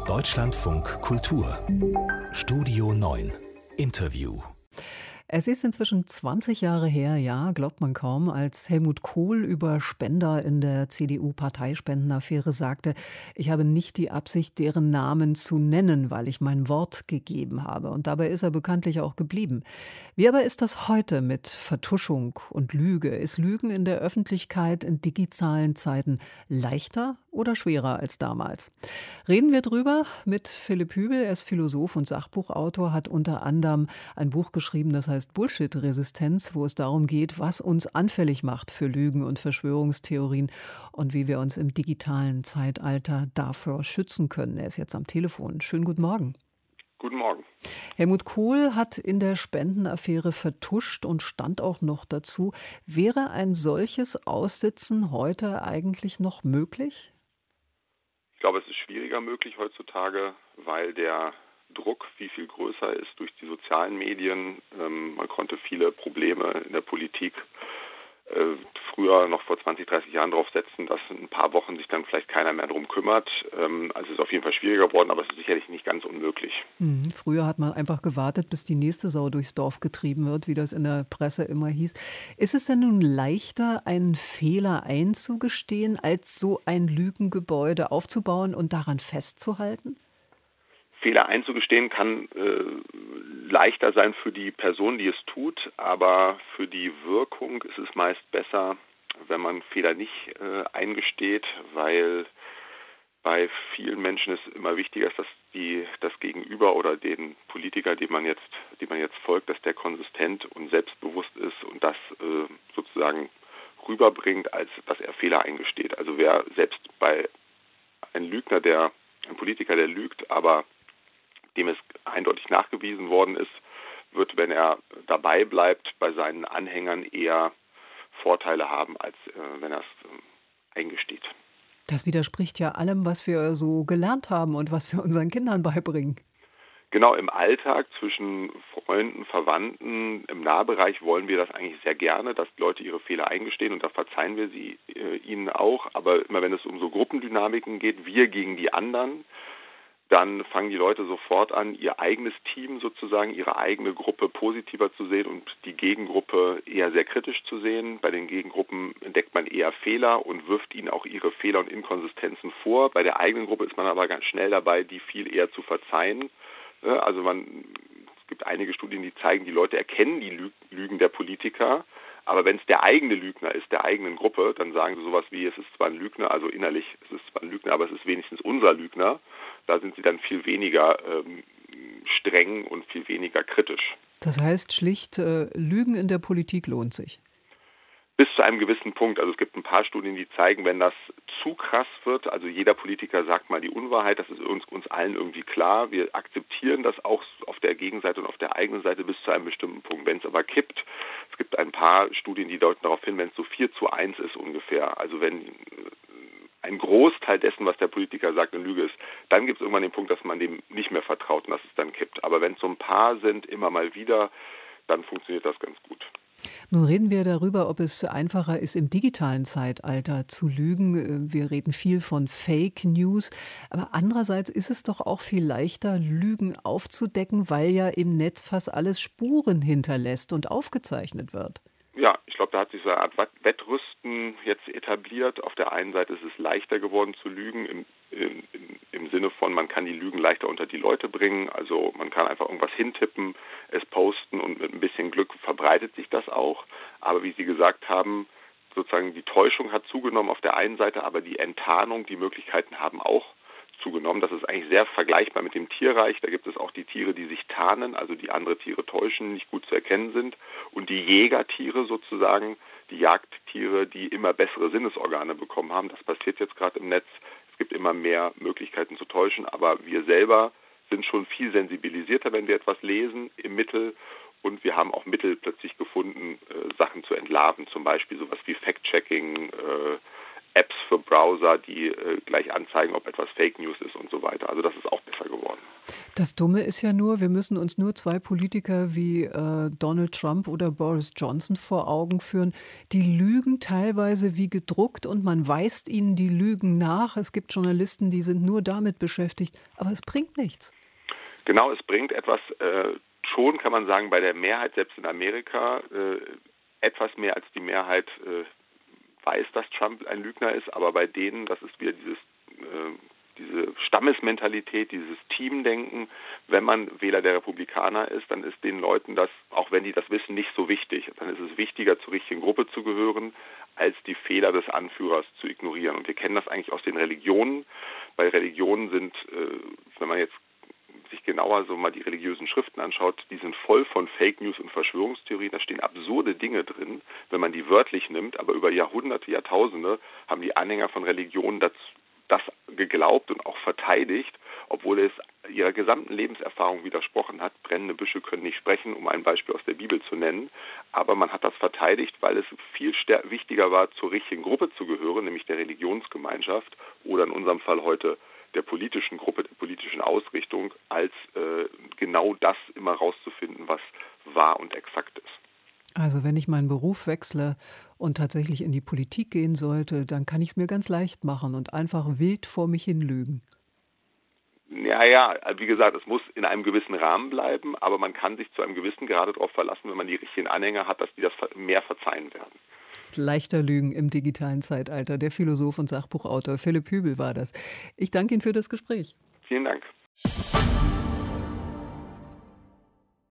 Deutschlandfunk Kultur Studio 9 Interview. Es ist inzwischen 20 Jahre her, ja, glaubt man kaum, als Helmut Kohl über Spender in der CDU-Parteispendenaffäre sagte, ich habe nicht die Absicht, deren Namen zu nennen, weil ich mein Wort gegeben habe. Und dabei ist er bekanntlich auch geblieben. Wie aber ist das heute mit Vertuschung und Lüge? Ist Lügen in der Öffentlichkeit in digitalen Zeiten leichter oder schwerer als damals? Reden wir drüber mit Philipp Hübel. Er ist Philosoph und Sachbuchautor, hat unter anderem ein Buch geschrieben, das heißt Bullshit-Resistenz, wo es darum geht, was uns anfällig macht für Lügen und Verschwörungstheorien und wie wir uns im digitalen Zeitalter davor schützen können. Er ist jetzt am Telefon. Schönen guten Morgen. Guten Morgen. Helmut Kohl hat in der Spendenaffäre vertuscht und stand auch noch dazu. Wäre ein solches Aussitzen heute eigentlich noch möglich? Ich glaube, es ist schwieriger möglich heutzutage, weil der Druck viel größer ist durch die sozialen Medien. Man konnte viele Probleme in der Politik früher, noch vor 20, 30 Jahren, darauf setzen, dass in ein paar Wochen sich dann vielleicht keiner mehr darum kümmert. Also es ist auf jeden Fall schwieriger geworden, aber es ist sicherlich nicht ganz unmöglich. Früher hat man einfach gewartet, bis die nächste Sau durchs Dorf getrieben wird, wie das in der Presse immer hieß. Ist es denn nun leichter, einen Fehler einzugestehen, als so ein Lügengebäude aufzubauen und daran festzuhalten? Fehler einzugestehen kann leichter sein für die Person, die es tut, aber für die Wirkung ist es meist besser, wenn man Fehler nicht eingesteht, weil bei vielen Menschen es immer wichtiger ist, dass das Gegenüber oder den Politiker, dem man jetzt folgt, dass der konsistent und selbstbewusst ist und das sozusagen rüberbringt, als dass er Fehler eingesteht. Also wer selbst bei ein Politiker, der lügt, aber dem es eindeutig nachgewiesen worden ist, wird, wenn er dabei bleibt, bei seinen Anhängern eher Vorteile haben, als wenn er es eingesteht. Das widerspricht ja allem, was wir so gelernt haben und was wir unseren Kindern beibringen. Genau, im Alltag zwischen Freunden, Verwandten, im Nahbereich wollen wir das eigentlich sehr gerne, dass Leute ihre Fehler eingestehen und da verzeihen wir ihnen auch. Aber immer wenn es um so Gruppendynamiken geht, wir gegen die anderen, dann fangen die Leute sofort an, ihr eigenes Team sozusagen, ihre eigene Gruppe positiver zu sehen und die Gegengruppe eher sehr kritisch zu sehen. Bei den Gegengruppen entdeckt man eher Fehler und wirft ihnen auch ihre Fehler und Inkonsistenzen vor. Bei der eigenen Gruppe ist man aber ganz schnell dabei, die viel eher zu verzeihen. Also es gibt einige Studien, die zeigen, die Leute erkennen die Lügen der Politiker, aber wenn es der eigene Lügner ist, der eigenen Gruppe, dann sagen sie sowas wie, es ist zwar ein Lügner, also innerlich, es ist zwar ein Lügner, aber es ist wenigstens unser Lügner. Da sind sie dann viel weniger streng und viel weniger kritisch. Das heißt schlicht, Lügen in der Politik lohnt sich. Bis zu einem gewissen Punkt. Also es gibt ein paar Studien, die zeigen, wenn das zu krass wird, also jeder Politiker sagt mal die Unwahrheit, das ist uns allen irgendwie klar. Wir akzeptieren das auch auf der Gegenseite und auf der eigenen Seite bis zu einem bestimmten Punkt. Wenn es aber kippt, es gibt ein paar Studien, die deuten darauf hin, wenn es so 4:1 ist ungefähr, also wenn ein Großteil dessen, was der Politiker sagt, eine Lüge ist, dann gibt es irgendwann den Punkt, dass man dem nicht mehr vertraut und dass es dann kippt. Aber wenn es so ein paar sind, immer mal wieder, dann funktioniert das ganz gut. Nun reden wir darüber, ob es einfacher ist, im digitalen Zeitalter zu lügen. Wir reden viel von Fake News. Aber andererseits ist es doch auch viel leichter, Lügen aufzudecken, weil ja im Netz fast alles Spuren hinterlässt und aufgezeichnet wird. Ja, ich glaube, da hat sich so eine Art Wettrüsten jetzt etabliert. Auf der einen Seite ist es leichter geworden zu lügen, im Sinne von, man kann die Lügen leichter unter die Leute bringen. Also man kann einfach irgendwas hintippen, es posten und mit ein bisschen Glück verbreitet sich das auch. Aber wie Sie gesagt haben, sozusagen die Täuschung hat zugenommen auf der einen Seite, aber die Enttarnung, die Möglichkeiten haben auch zugenommen. Das ist eigentlich sehr vergleichbar mit dem Tierreich. Da gibt es auch die Tiere, die sich tarnen, also die andere Tiere täuschen, nicht gut zu erkennen sind. Und die Jägertiere sozusagen, die Jagdtiere, die immer bessere Sinnesorgane bekommen haben. Das passiert jetzt gerade im Netz. Es gibt immer mehr Möglichkeiten zu täuschen, aber wir selber sind schon viel sensibilisierter, wenn wir etwas lesen im Mittel. Und wir haben auch Mittel plötzlich gefunden, Sachen zu entlarven, zum Beispiel sowas wie Fact-Checking, Apps für Browser, die gleich anzeigen, ob etwas Fake News ist und so weiter. Also das ist auch besser geworden. Das Dumme ist ja nur, wir müssen uns nur zwei Politiker wie Donald Trump oder Boris Johnson vor Augen führen. Die lügen teilweise wie gedruckt und man weist ihnen die Lügen nach. Es gibt Journalisten, die sind nur damit beschäftigt, aber es bringt nichts. Genau, es bringt etwas, schon kann man sagen, bei der Mehrheit, selbst in Amerika, etwas mehr als die Mehrheit weiß, dass Trump ein Lügner ist, aber bei denen, das ist wieder diese Stammesmentalität, dieses Teamdenken. Wenn man Wähler der Republikaner ist, dann ist den Leuten das, auch wenn die das wissen, nicht so wichtig. Dann ist es wichtiger, zur richtigen Gruppe zu gehören, als die Fehler des Anführers zu ignorieren. Und wir kennen das eigentlich aus den Religionen, weil Religionen sind, wenn man jetzt sich genauer so mal die religiösen Schriften anschaut, die sind voll von Fake News und Verschwörungstheorien. Da stehen absurde Dinge drin, wenn man die wörtlich nimmt, aber über Jahrhunderte, Jahrtausende haben die Anhänger von Religionen das geglaubt und auch verteidigt, obwohl es ihrer gesamten Lebenserfahrung widersprochen hat. Brennende Büsche können nicht sprechen, um ein Beispiel aus der Bibel zu nennen. Aber man hat das verteidigt, weil es viel wichtiger war, zur richtigen Gruppe zu gehören, nämlich der Religionsgemeinschaft oder in unserem Fall heute der politischen Gruppe, der politischen Ausrichtung, als genau das immer rauszufinden, was wahr und exakt ist. Also wenn ich meinen Beruf wechsle und tatsächlich in die Politik gehen sollte, dann kann ich es mir ganz leicht machen und einfach wild vor mich hin lügen. Ja, wie gesagt, es muss in einem gewissen Rahmen bleiben, aber man kann sich zu einem gewissen Grade darauf verlassen, wenn man die richtigen Anhänger hat, dass die das mehr verzeihen werden. Leichter Lügen im digitalen Zeitalter. Der Philosoph und Sachbuchautor Philipp Hübel war das. Ich danke Ihnen für das Gespräch. Vielen Dank.